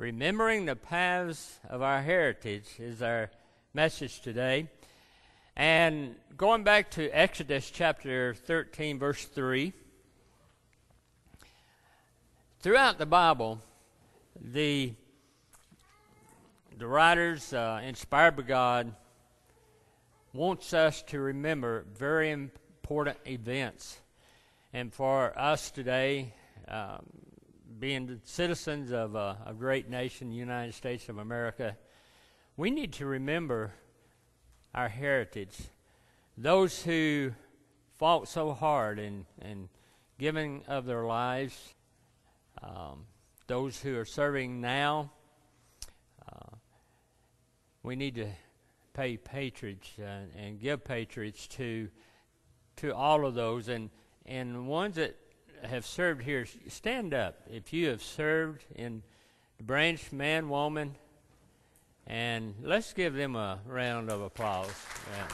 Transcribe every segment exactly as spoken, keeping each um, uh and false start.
Remembering the paths of our heritage is our message today. And going back to Exodus chapter thirteen, verse three, throughout the Bible, the, the writers uh, inspired by God wants us to remember very important events. And for us today, um, being the citizens of a, a great nation, the United States of America, we need to remember our heritage. Those who fought so hard in, in giving of their lives, um, those who are serving now, uh, we need to pay patronage and, and give patronage to to all of those. And, and ones that have served here, stand up if you have served in the branch, man, woman, and let's give them a round of applause. Yeah.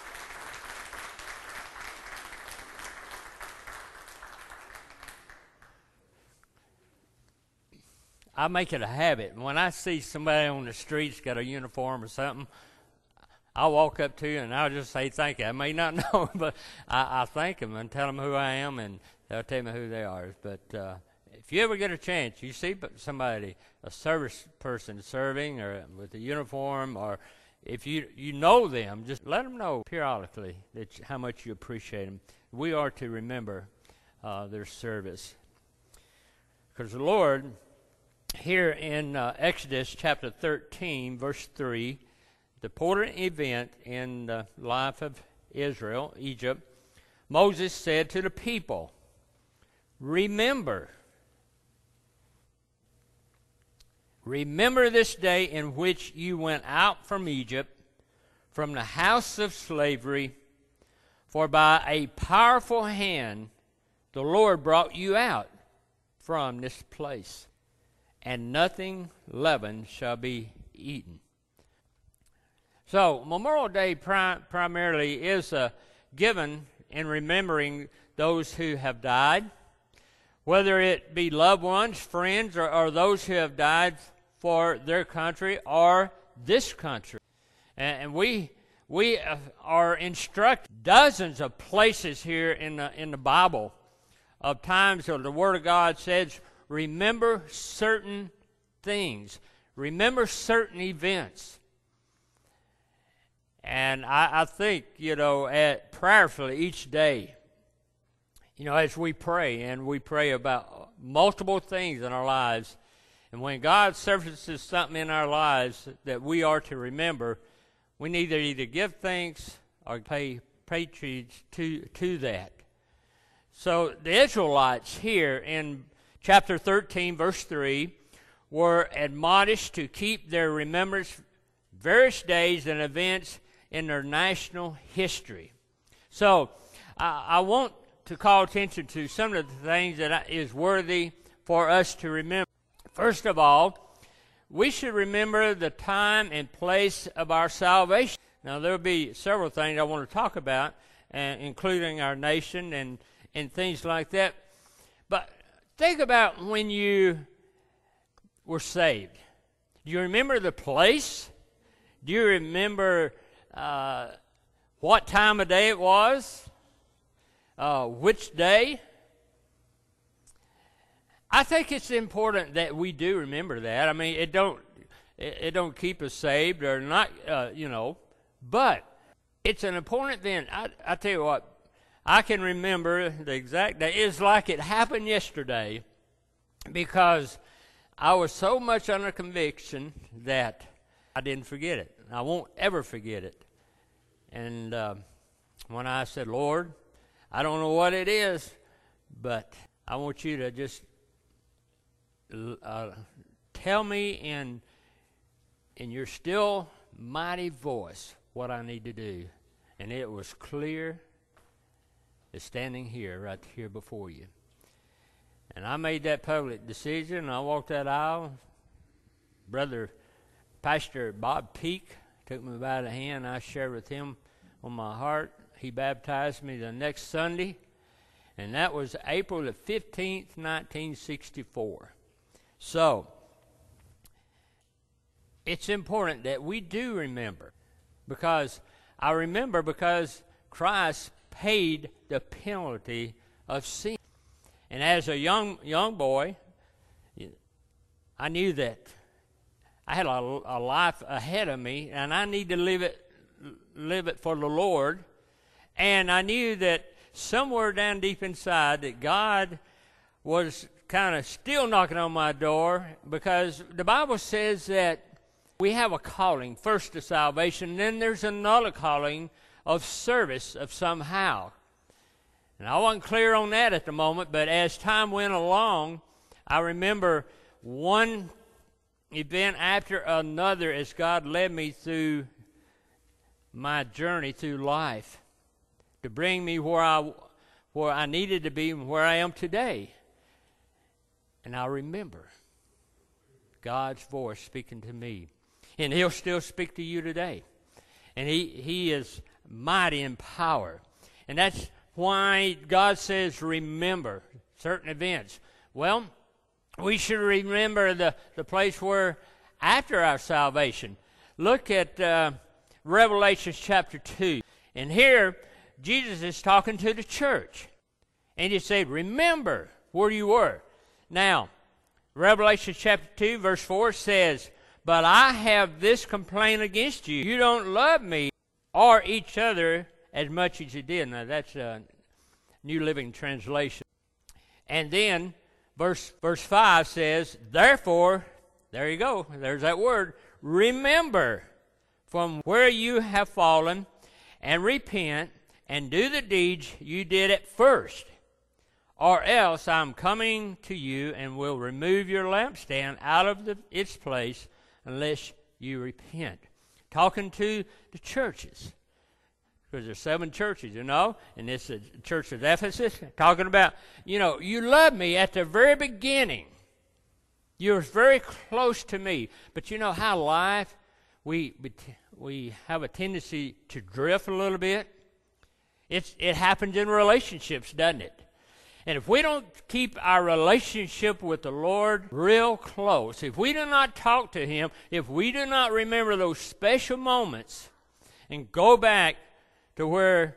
I make it a habit. When I see somebody on the streets got a uniform or something, I'll walk up to you and I'll just say thank you. I may not know, but I, I thank them and tell them who I am, and they'll tell me who they are. But uh, if you ever get a chance, you see somebody, a service person serving or with a uniform, or if you you know them, just let them know periodically that you, how much you appreciate them. We are to remember uh, their service. Because the Lord, here in uh, Exodus chapter thirteen, verse three, the important event in the life of Israel, Egypt, Moses said to the people, Remember, remember this day in which you went out from Egypt, from the house of slavery, for by a powerful hand the Lord brought you out from this place, and nothing leavened shall be eaten. So, Memorial Day prim- primarily is uh, given in remembering those who have died, whether it be loved ones, friends, or, or those who have died for their country or this country. And, and we we are instructed dozens of places here in the in the Bible of times where the Word of God says, remember certain things, remember certain events. And I, I think, you know, at prayerfully each day, you know, as we pray, and we pray about multiple things in our lives, and when God surfaces something in our lives that we are to remember, we need to either give thanks or pay patronage to, to that. So the Israelites here in chapter thirteen, verse three, were admonished to keep their remembrance various days and events in their national history. So I, I want to call attention to some of the things that is worthy for us to remember. First of all, we should remember the time and place of our salvation. Now, there will be several things I want to talk about, uh, including our nation and, and things like that. But think about when you were saved. Do you remember the place? Do you remember uh, what time of day it was? Uh, which day? I think it's important that we do remember that. I mean, it don't it, it don't keep us saved or not, uh, you know, but it's an important thing. I, I tell you what, I can remember the exact day. It's like it happened yesterday because I was so much under conviction that I didn't forget it. I won't ever forget it. And uh, when I said, Lord, I don't know what it is, but I want you to just uh, tell me in in your still mighty voice what I need to do. And it was clear as standing here, right here before you. And I made that public decision. I walked that aisle. Brother Pastor Bob Peak took me by the hand. I shared with him on my heart. He baptized me the next Sunday, and that was April the fifteenth, nineteen sixty-four. So, it's important that we do remember, because I remember because Christ paid the penalty of sin. And as a young young boy, I knew that I had a, a life ahead of me, and I need to live it live it for the Lord. And I knew that somewhere down deep inside that God was kind of still knocking on my door, because the Bible says that we have a calling, first to salvation, and then there's another calling of service of somehow. And I wasn't clear on that at the moment, but as time went along, I remember one event after another as God led me through my journey through life to bring me where I, where I needed to be and where I am today. And I remember God's voice speaking to me. And He'll still speak to you today. And He, he is mighty in power. And that's why God says remember certain events. Well, we should remember the, the place where after our salvation. Look at uh, Revelation chapter two. And here, Jesus is talking to the church. And He said, remember where you were. Now, Revelation chapter two, verse four says, but I have this complaint against you. You don't love me or each other as much as you did. Now, that's a New Living Translation. And then, verse, verse five says, therefore, there you go, there's that word, remember from where you have fallen, and repent, and do the deeds you did at first. Or else I'm coming to you and will remove your lampstand out of the, its place unless you repent. Talking to the churches. Because there's seven churches, you know, and this is the church of Ephesus. Talking about, you know, you loved me at the very beginning. You were very close to me. But you know how life, we, we have a tendency to drift a little bit. It's, it happens in relationships, doesn't it? And if we don't keep our relationship with the Lord real close, if we do not talk to Him, if we do not remember those special moments and go back to where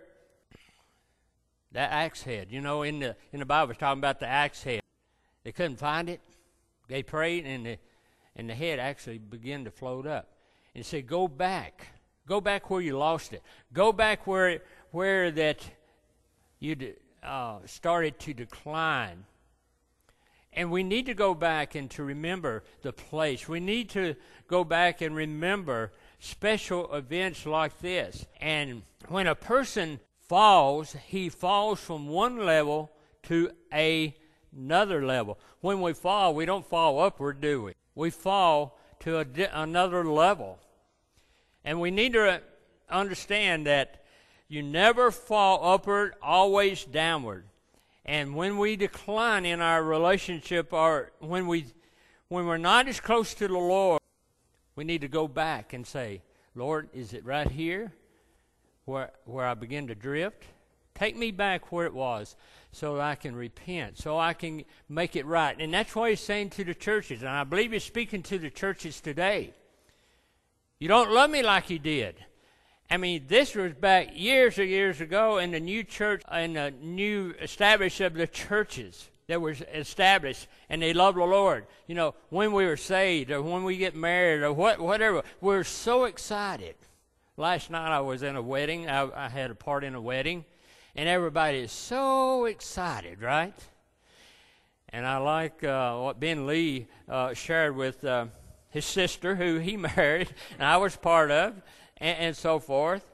that axe head, you know, in the in the Bible it's talking about the axe head. They couldn't find it. They prayed, and the, and the head actually began to float up. And said, go back. Go back where you lost it. Go back where, where that you did. Uh, started to decline. And we need to go back and to remember the place. We need to go back and remember special events like this. And when a person falls, he falls from one level to a, another level. When we fall, we don't fall upward, do we? We fall to a di- another level. And we need to understand that you never fall upward, always downward. And when we decline in our relationship, or when, we, when we're not as close to the Lord, we need to go back and say, Lord, is it right here where, where I begin to drift? Take me back where it was so that I can repent, so I can make it right. And that's what He's saying to the churches. And I believe He's speaking to the churches today. You don't love me like you did. I mean, this was back years and years ago in the new church, in the new establishment of the churches that were established, and they loved the Lord. You know, when we were saved or when we get married or what, whatever, we're so excited. Last night I was in a wedding. I, I had a part in a wedding, and everybody is so excited, right? And I like uh, what Ben Lee uh, shared with uh, his sister, who he married, and I was part of. And, and so forth,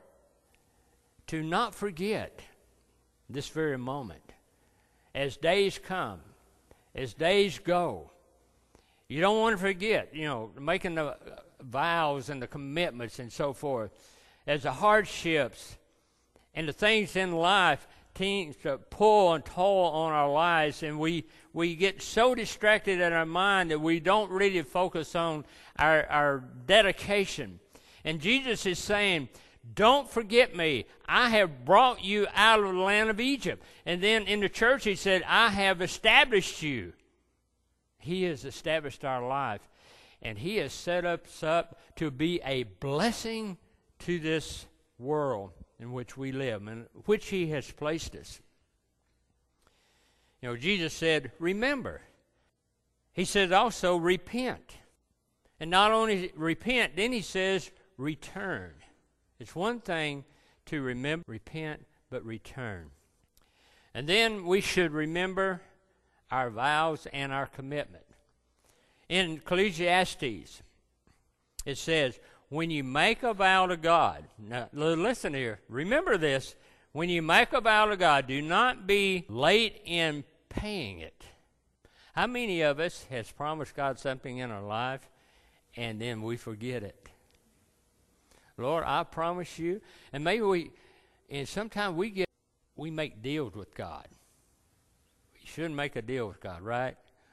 to not forget this very moment. As days come, as days go, you don't want to forget, you know, making the vows and the commitments and so forth. As the hardships and the things in life tend to pull and toll on our lives, and we, we get so distracted in our mind that we don't really focus on our, our dedication. And Jesus is saying, don't forget me. I have brought you out of the land of Egypt. And then in the church He said, I have established you. He has established our life. And He has set us up to be a blessing to this world in which we live, in which He has placed us. You know, Jesus said, remember. He says also, repent. And not only repent, then He says, return. It's one thing to remember, repent, but return. And then we should remember our vows and our commitment. In Ecclesiastes, it says, when you make a vow to God, now listen here, remember this, when you make a vow to God, do not be late in paying it. How many of us has promised God something in our life and then we forget it? Lord, I promise you, and maybe we, and sometimes we get, we make deals with God. We shouldn't make a deal with God, right?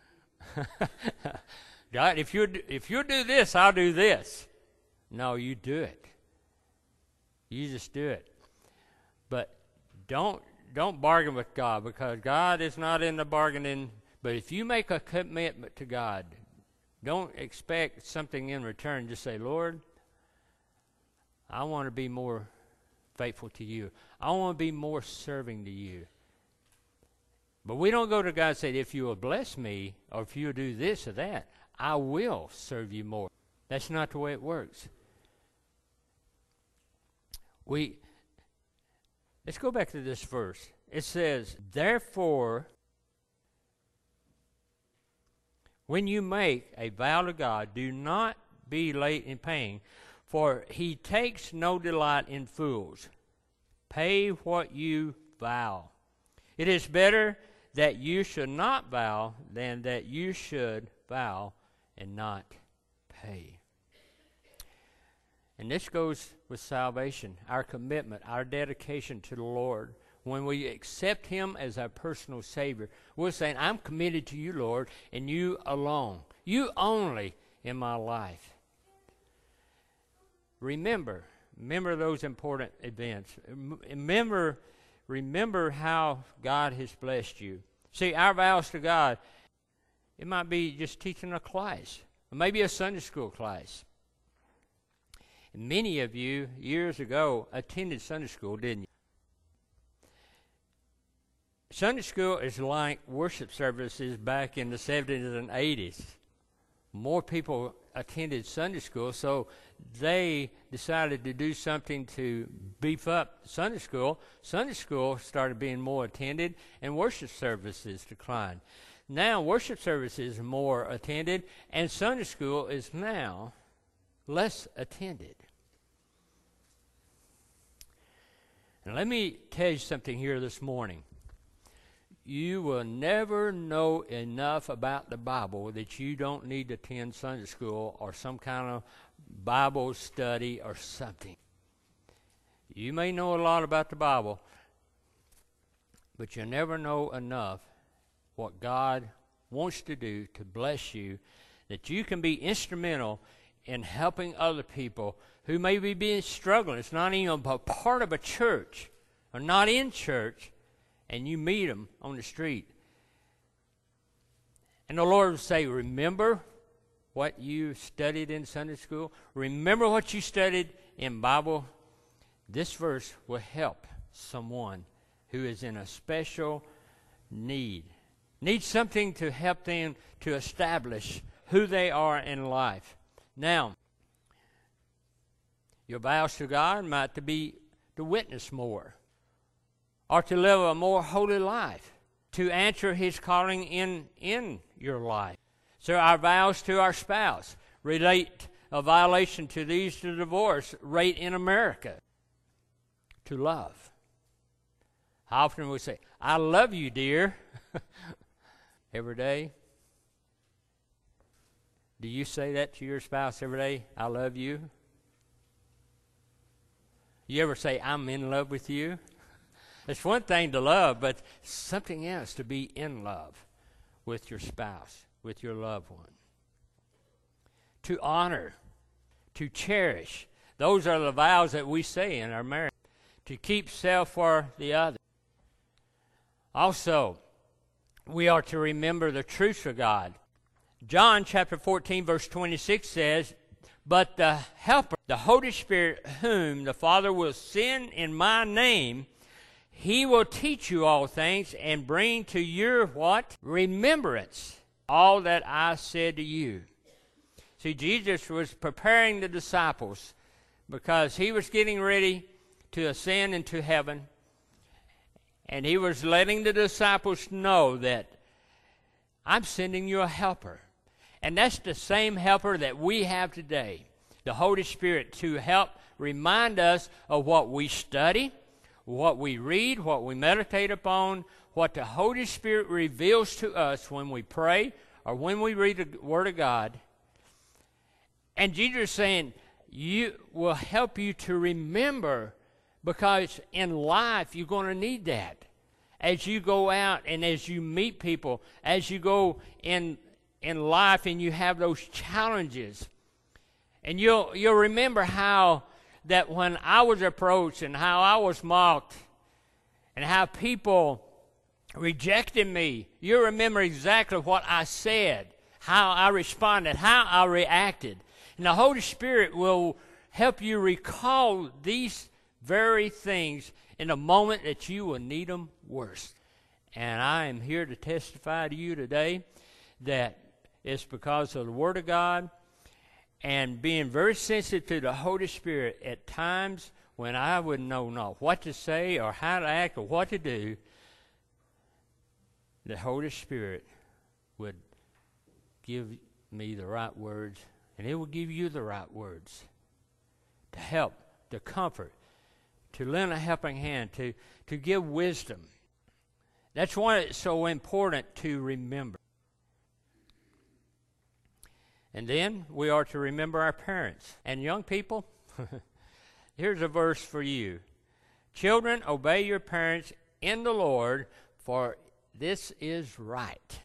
God, if you if you do this, I'll do this. No, you do it. You just do it. But don't don't bargain with God, because God is not in the bargaining. But if you make a commitment to God, don't expect something in return. Just say, Lord, I want to be more faithful to you. I want to be more serving to you. But we don't go to God and say, if you will bless me, or if you will do this or that, I will serve you more. That's not the way it works. We, let's go back to this verse. It says, therefore, when you make a vow to God, do not be late in paying, for He takes no delight in fools. Pay what you vow. It is better that you should not vow than that you should vow and not pay. And this goes with salvation, our commitment, our dedication to the Lord. When we accept Him as our personal Savior, we're saying, I'm committed to you, Lord, and you alone. You only in my life. Remember, remember those important events. Remember, remember how God has blessed you. See, our vows to God, it might be just teaching a class, or maybe a Sunday school class. And many of you, years ago, attended Sunday school, didn't you? Sunday school is like worship services back in the seventies and eighties. More people attended Sunday school, so they decided to do something to beef up Sunday school. Sunday school started being more attended, and worship services declined. Now worship services are more attended, and Sunday school is now less attended. And let me tell you something here this morning. You will never know enough about the Bible that you don't need to attend Sunday school or some kind of Bible study or something. You may know a lot about the Bible, but you'll never know enough what God wants to do to bless you, that you can be instrumental in helping other people who may be being struggling. It's not even a part of a church or not in church, and you meet them on the street. And the Lord will say, remember what you studied in Sunday school? Remember what you studied in Bible? This verse will help someone who is in a special need. Needs something to help them to establish who they are in life. Now, your vows to God might to be to witness more, or to live a more holy life, to answer His calling in, in your life. So our vows to our spouse relate a violation to these to divorce rate in America. To love. How often we say, I love you, dear, every day? Do you say that to your spouse every day? I love you? You ever say, I'm in love with you? It's one thing to love, but something else to be in love with your spouse, with your loved one. To honor, to cherish. Those are the vows that we say in our marriage. To keep self for the other. Also, we are to remember the truths of God. John chapter fourteen, verse twenty-six says, "But the Helper, the Holy Spirit, whom the Father will send in my name, he will teach you all things and bring to your" what? "remembrance all that I said to you." See, Jesus was preparing the disciples because he was getting ready to ascend into heaven. And he was letting the disciples know that I'm sending you a helper. And that's the same helper that we have today, the Holy Spirit, to help remind us of what we study, what we read, what we meditate upon, what the Holy Spirit reveals to us when we pray or when we read the Word of God. And Jesus is saying, you will help you to remember, because in life you're going to need that. As you go out and as you meet people, as you go in in life and you have those challenges, and you'll you'll remember how that when I was approached and how I was mocked and how people rejected me, you'll remember exactly what I said, how I responded, how I reacted. And the Holy Spirit will help you recall these very things in a moment that you will need them worst. And I am here to testify to you today that it's because of the Word of God and being very sensitive to the Holy Spirit at times when I wouldn't know not what to say or how to act or what to do. The Holy Spirit would give me the right words, and it will give you the right words to help, to comfort, to lend a helping hand, to, to give wisdom. That's why it's so important to remember. And then we are to remember our parents. And young people, here's a verse for you. "Children, obey your parents in the Lord, for this is right."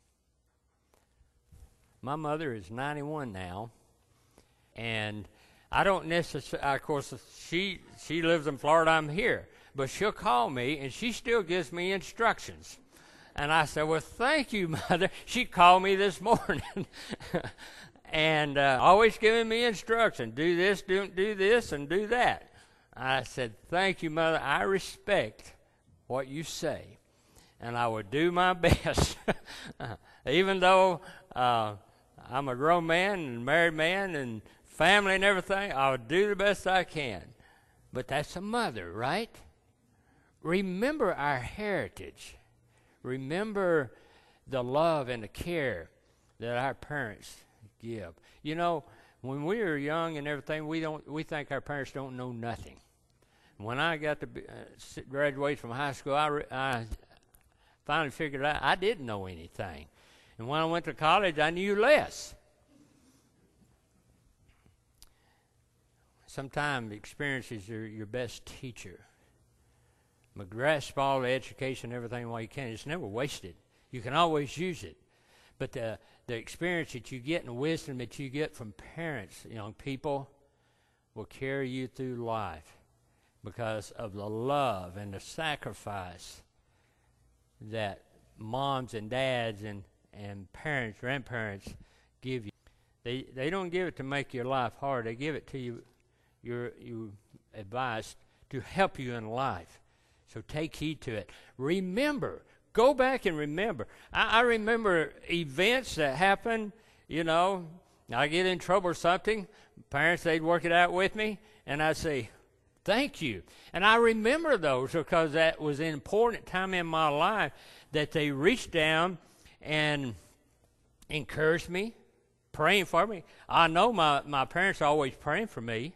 My mother is ninety-one now, and I don't necessarily, of course, she she lives in Florida, I'm here, but she'll call me, and she still gives me instructions. And I said, "Well, thank you, Mother." She called me this morning, and uh, always giving me instruction. Do this, do, do this, and do that. I said, "Thank you, Mother. I respect what you say, and I will do my best." Even though uh, I'm a grown man and married man and family and everything, I'll do the best I can. But that's a mother, right? Remember our heritage. Remember the love and the care that our parents give. You know, when we were young and everything, we don't we think our parents don't know nothing. When I got to be, uh, graduate from high school, I, re- I finally figured out I didn't know anything. And when I went to college, I knew less. Sometimes experiences are your best teacher. But grasp all the education and everything while you can. It's never wasted. You can always use it. But the, the experience that you get and the wisdom that you get from parents, young people, will carry you through life because of the love and the sacrifice that moms and dads and, and parents, grandparents give you. They they don't give it to make your life hard. They give it to you, your, your advice to help you in life. So take heed to it. Remember. Go back and remember. I, I remember events that happened, you know. I get in trouble or something. Parents, they'd work it out with me. And I'd say, thank you. And I remember those because that was an important time in my life that they reached down and encouraged me, praying for me. I know my, my parents are always praying for me.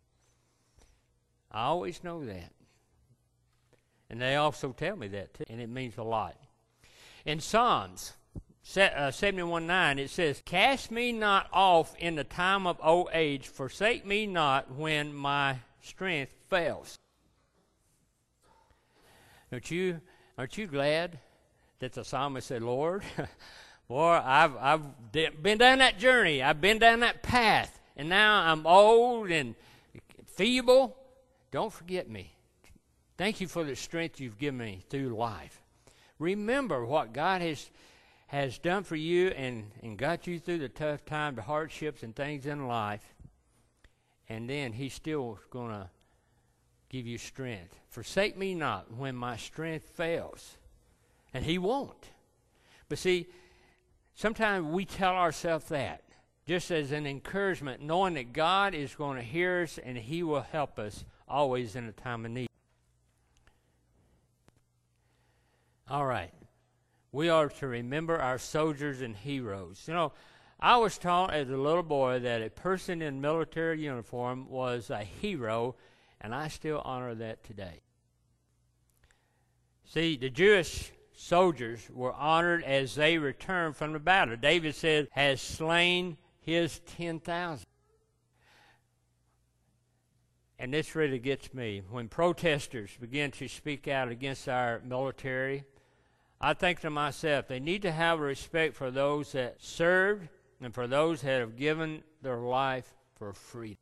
I always know that. And they also tell me that, too, and it means a lot. In Psalms seventy-one nine, it says, "Cast me not off in the time of old age, forsake me not when my strength fails." Aren't you, aren't you glad that the psalmist said, "Lord, boy, I've, I've been down that journey. I've been down that path, and now I'm old and feeble. Don't forget me. Thank you for the strength you've given me through life." Remember what God has has done for you and, and got you through the tough time, the hardships and things in life, and then he's still going to give you strength. Forsake me not when my strength fails. And he won't. But see, sometimes we tell ourselves that just as an encouragement, knowing that God is going to hear us and he will help us always in a time of need. All right. We are to remember our soldiers and heroes. You know, I was taught as a little boy that a person in military uniform was a hero, and I still honor that today. See, the Jewish soldiers were honored as they returned from the battle. David said, has slain his ten thousand. And this really gets me. When protesters begin to speak out against our military, I think to myself, they need to have respect for those that served and for those that have given their life for freedom.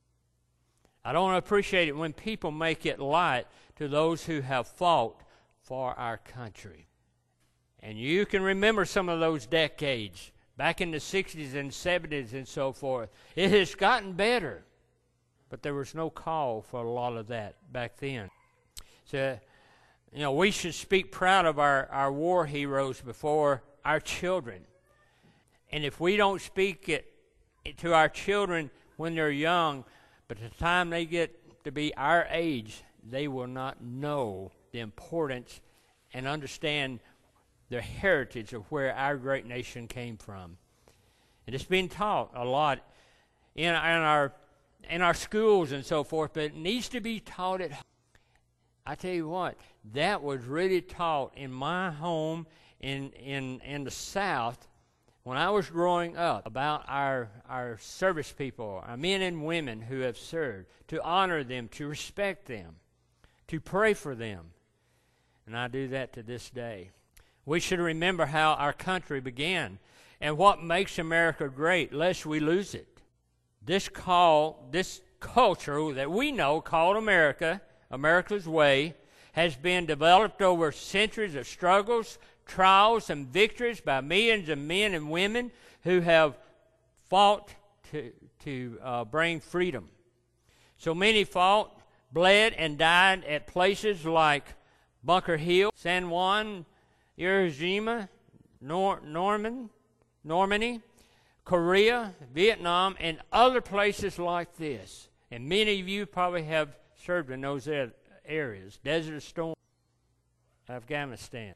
I don't appreciate it when people make it light to those who have fought for our country. And you can remember some of those decades, back in the sixties and seventies and so forth. It has gotten better, but there was no call for a lot of that back then. So, you know, we should speak proud of our, our war heroes before our children. And if we don't speak it, it to our children when they're young, but the time they get to be our age, they will not know the importance and understand the heritage of where our great nation came from. And it's been taught a lot in, in our in our schools and so forth, but it needs to be taught at home. I tell you what, that was really taught in my home in in in the South when I was growing up, about our our service people, our men and women who have served, to honor them, to respect them, to pray for them. And I do that to this day. We should remember how our country began and what makes America great, lest we lose it. This call, this culture that we know called America, America's way, has been developed over centuries of struggles, trials, and victories by millions of men and women who have fought to, to uh, bring freedom. So many fought, bled, and died at places like Bunker Hill, San Juan, Iwo Jima, Nor- Norman, Normandy, Korea, Vietnam, and other places like this. And many of you probably have served in those areas. Desert Storm, Afghanistan.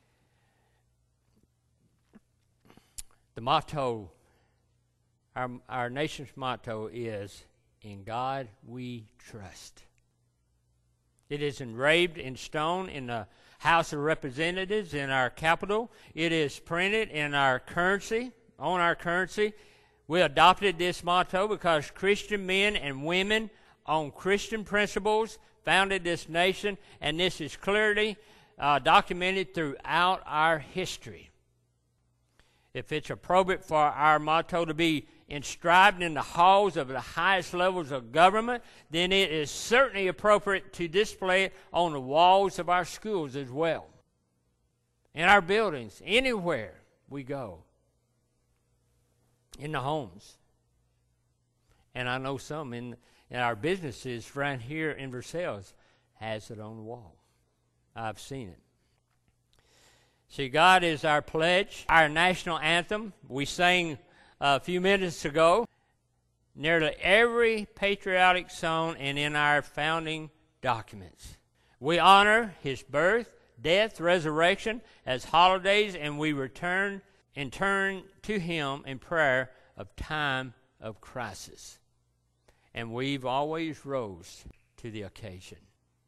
The motto, our, our nation's motto is, in God we trust. It is engraved in stone in the House of Representatives in our capital. It is printed in our currency, on our currency. We adopted this motto because Christian men and women on Christian principles founded this nation, and this is clearly uh, documented throughout our history. If it's appropriate for our motto to be inscribed in the halls of the highest levels of government, then it is certainly appropriate to display it on the walls of our schools as well. In our buildings, anywhere we go. In the homes. And I know some in, in our businesses right here in Versailles has it on the wall. I've seen it. See, God is our pledge, our national anthem. We sang a few minutes ago. Nearly every patriotic song and in our founding documents. We honor his birth, death, resurrection as holidays, and we return and turn to him in prayer of time of crisis. And we've always rose to the occasion.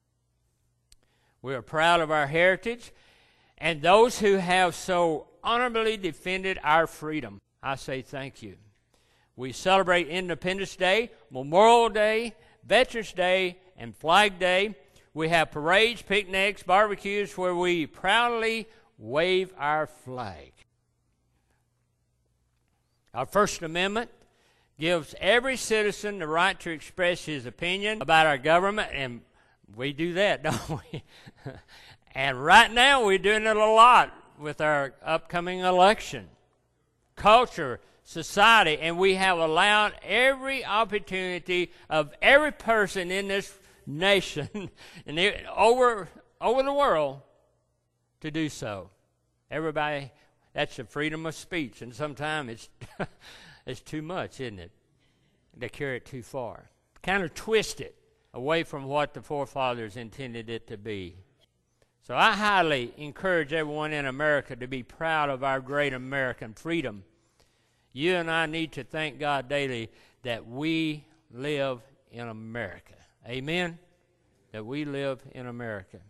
We are proud of our heritage and those who have so honorably defended our freedom. I say thank you. We celebrate Independence Day, Memorial Day, Veterans Day, and Flag Day. We have parades, picnics, barbecues where we proudly wave our flag. Our First Amendment gives every citizen the right to express his opinion about our government, and we do that, don't we? And right now we're doing it a lot with our upcoming election, culture, society, and we have allowed every opportunity of every person in this nation and over over the world to do so. Everybody, that's the freedom of speech, and sometimes it's it's too much, isn't it? They carry it too far, kind of twist it away from what the forefathers intended it to be. So I highly encourage everyone in America to be proud of our great American freedom. You and I need to thank God daily that we live in America. Amen? That we live in America.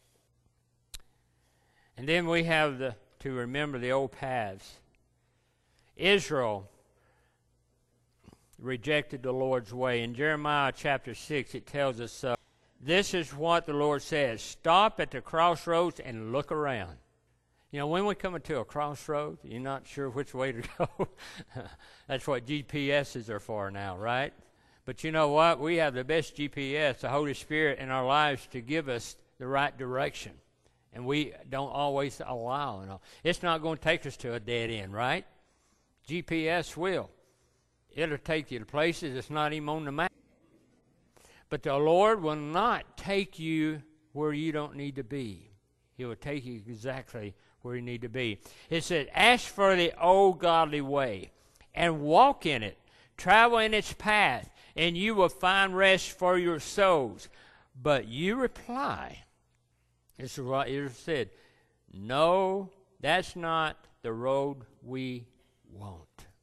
And then we have the, to remember the old paths. Israel rejected the Lord's way. In Jeremiah chapter six, it tells us so. This is what the Lord says. Stop at the crossroads and look around. You know, when we come into a crossroad, you're not sure which way to go. That's what G P S's are for now, right? But you know what? We have the best G P S, the Holy Spirit, in our lives to give us the right direction. And we don't always allow it. It's not going to take us to a dead end, right? G P S will. It'll take you to places that's not even on the map. But the Lord will not take you where you don't need to be. He will take you exactly where you need to be. It said, ask for the old godly way and walk in it. Travel in its path, and you will find rest for your souls. But you reply, this is what it said, no, that's not the road we want.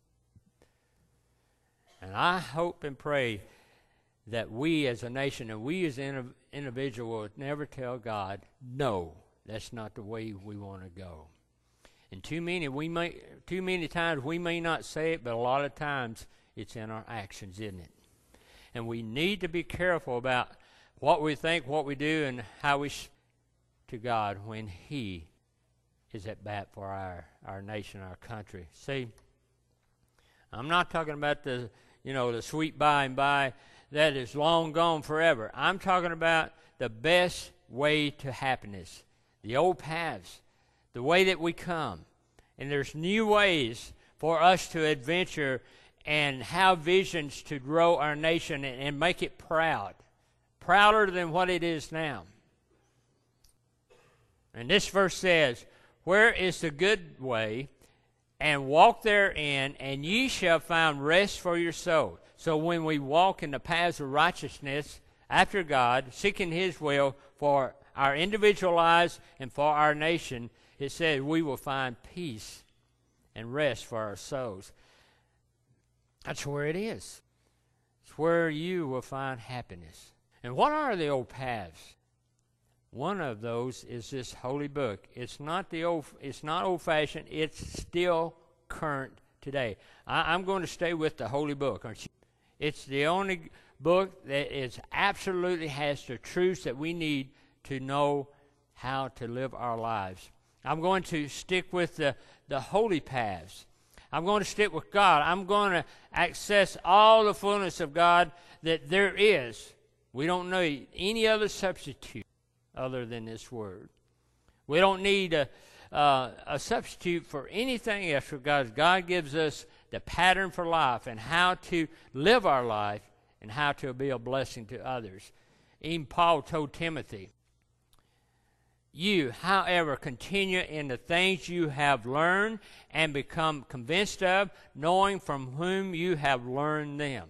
And I hope and pray that we as a nation and we as an individual will never tell God, no, that's not the way we want to go. And too many, we may, too many times we may not say it, but a lot of times it's in our actions, isn't it? And we need to be careful about what we think, what we do, and how we speak to God when He is at bat for our, our nation, our country. See, I'm not talking about the, you know, the sweet by and by that is long gone forever. I'm talking about the best way to happiness, the old paths, the way that we come. And there's new ways for us to adventure and have visions to grow our nation and, and make it proud, prouder than what it is now. And this verse says, where is the good way, and walk therein, and ye shall find rest for your soul. So when we walk in the paths of righteousness after God, seeking His will for our individual lives and for our nation, it says we will find peace and rest for our souls. That's where it is. It's where you will find happiness. And what are the old paths? One of those is this holy book. It's not the old. It's not old-fashioned. It's still current today. I, I'm going to stay with the holy book, aren't you? It's the only book that is absolutely has the truths that we need to know how to live our lives. I'm going to stick with the, the holy paths. I'm going to stick with God. I'm going to access all the fullness of God that there is. We don't need any other substitute other than this word. We don't need a, uh, a substitute for anything else because God gives us the pattern for life and how to live our life and how to be a blessing to others. Even Paul told Timothy, you, however, continue in the things you have learned and become convinced of, knowing from whom you have learned them.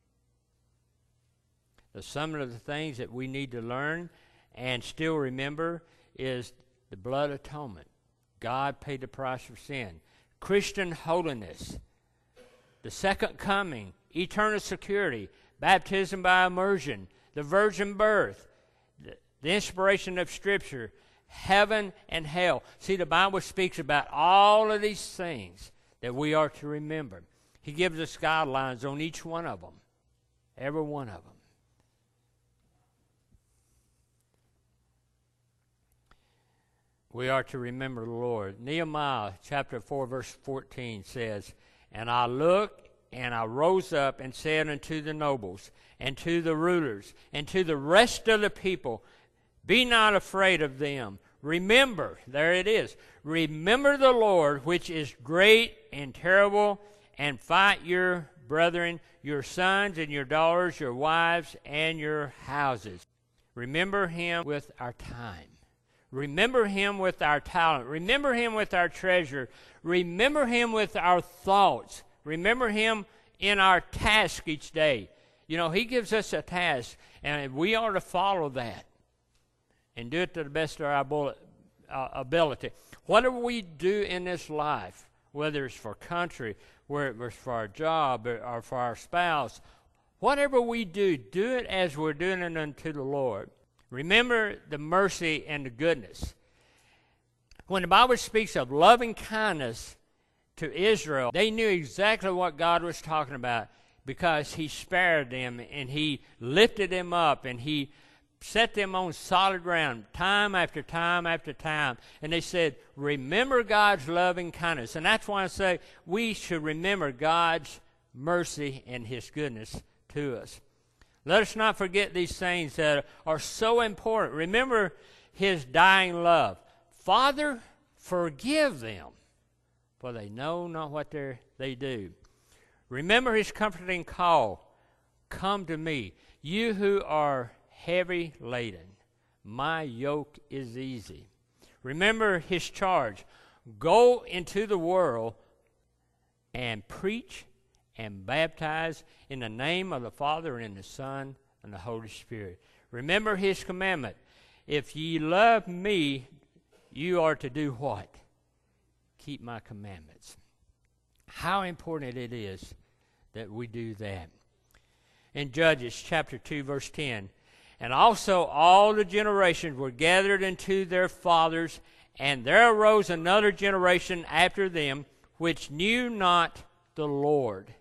So some of the things that we need to learn and still remember is the blood atonement. God paid the price for sin. Christian holiness. The second coming. Eternal security. Baptism by immersion. The virgin birth. The, the inspiration of Scripture. Heaven and hell. See, the Bible speaks about all of these things that we are to remember. He gives us guidelines on each one of them. Every one of them. We are to remember the Lord. Nehemiah chapter four verse fourteen says, and I looked, and I rose up and said unto the nobles, and to the rulers, and to the rest of the people, be not afraid of them. Remember, there it is. Remember the Lord, which is great and terrible, and fight your brethren, your sons and your daughters, your wives and your houses. Remember him with our time. Remember him with our talent. Remember him with our treasure. Remember him with our thoughts. Remember him in our task each day. You know, he gives us a task, and we ought to follow that and do it to the best of our ability. Whatever we do in this life, whether it's for country, whether it's for our job or for our spouse, whatever we do, do it as we're doing it unto the Lord. Remember the mercy and the goodness. When the Bible speaks of loving kindness to Israel, they knew exactly what God was talking about, because he spared them and he lifted them up and he set them on solid ground time after time after time. And they said, remember God's loving kindness. And that's why I say we should remember God's mercy and his goodness to us. Let us not forget these things that are so important. Remember his dying love. Father, forgive them, for they know not what they do. Remember his comforting call. Come to me, you who are heavy laden. My yoke is easy. Remember his charge. Go into the world and preach and baptize in the name of the Father and the Son and the Holy Spirit. Remember his commandment. If ye love me, you are to do what? Keep my commandments. How important it is that we do that. In Judges chapter two, verse ten, and also all the generations were gathered into their fathers, and there arose another generation after them, which knew not the Lord,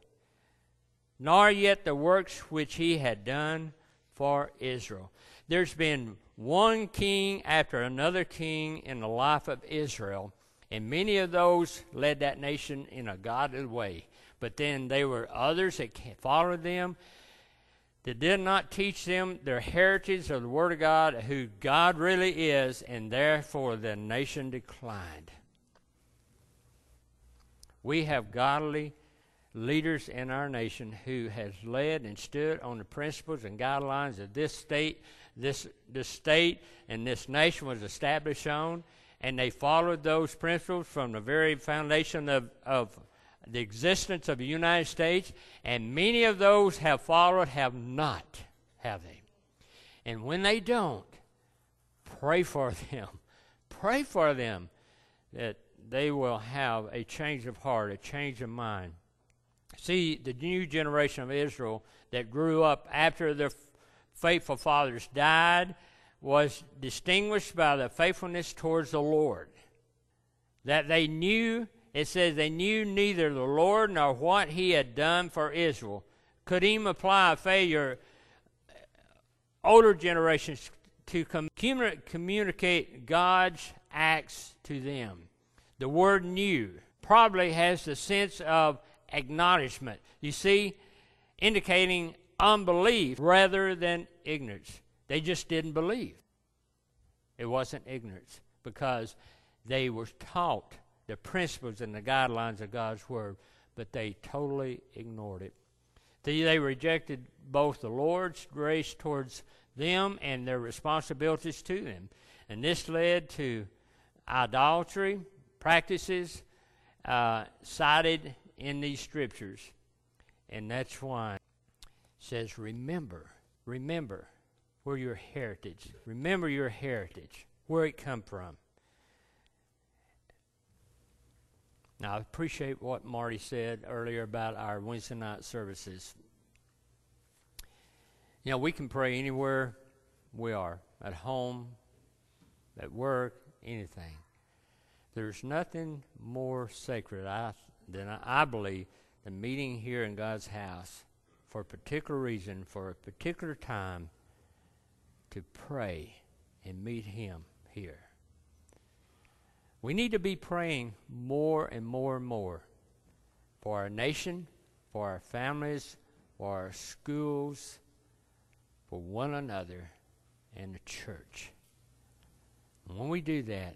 nor yet the works which he had done for Israel. There's been one king after another king in the life of Israel, and many of those led that nation in a godly way. But then there were others that followed them that did not teach them their heritage of the Word of God, who God really is, and therefore the nation declined. We have godly leaders in our nation who has led and stood on the principles and guidelines of this state, this, this state and this nation was established on, and they followed those principles from the very foundation of, of the existence of the United States, and many of those have followed, have not, have they? And when they don't, pray for them. Pray for them that they will have a change of heart, a change of mind. See, the new generation of Israel that grew up after their faithful fathers died was distinguished by the faithfulness towards the Lord. That they knew, it says they knew neither the Lord nor what he had done for Israel. Could even apply a failure older generations to com- communicate God's acts to them. The word knew probably has the sense of acknowledgement. You see, indicating unbelief rather than ignorance. They just didn't believe. It wasn't ignorance because they were taught the principles and the guidelines of God's Word, but they totally ignored it. They rejected both the Lord's grace towards them and their responsibilities to them. And this led to idolatry practices uh, cited in these scriptures. And that's why it says, remember, remember where your heritage, remember your heritage, where it come from. Now, I appreciate what Marty said earlier about our Wednesday night services. You know, we can pray anywhere we are, at home, at work, anything. There's nothing more sacred I, than I, I believe than meeting here in God's house for a particular reason, for a particular time, to pray and meet Him here. We need to be praying more and more and more for our nation, for our families, for our schools, for one another, and the church. When we do that,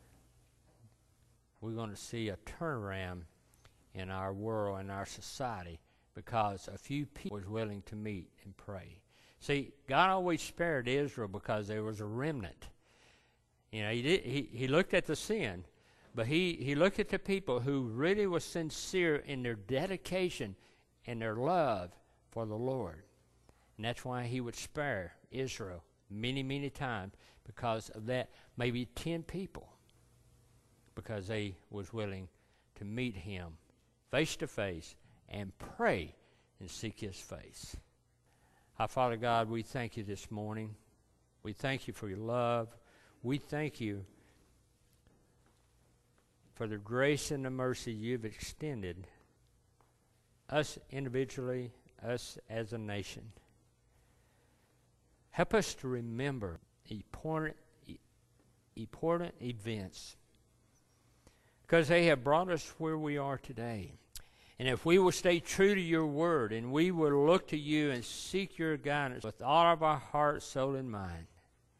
we're going to see a turnaround in our world and our society because a few people was willing to meet and pray. See, God always spared Israel because there was a remnant. You know, he did, he, he looked at the sin, but he, he looked at the people who really was sincere in their dedication and their love for the Lord. And that's why he would spare Israel many, many times because of that, maybe ten people, because they was willing to meet him face to face and pray and seek his face. Our Father God, we thank you this morning. We thank you for your love. We thank you for the grace and the mercy you've extended us individually, us as a nation. Help us to remember important, important events because they have brought us where we are today. And if we will stay true to your word and we will look to you and seek your guidance with all of our heart, soul, and mind,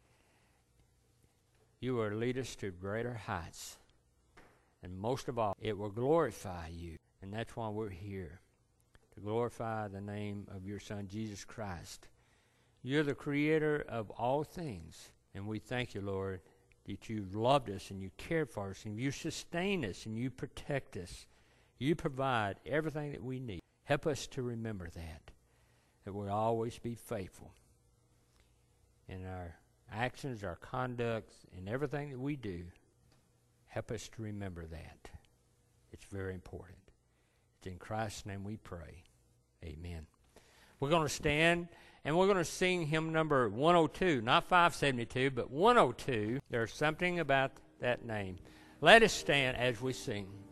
you will lead us to greater heights. And most of all, it will glorify you. And that's why we're here, to glorify the name of your Son, Jesus Christ. You're the creator of all things. And we thank you, Lord, that you've loved us and you cared for us and you sustain us and you protect us. You provide everything that we need. Help us to remember that, that we'll always be faithful in our actions, our conduct, and everything that we do. Help us to remember that. It's very important. It's in Christ's name we pray. Amen. We're going to stand and we're going to sing hymn number one oh two, not five seventy-two, but one oh two. There's something about that name. Let us stand as we sing.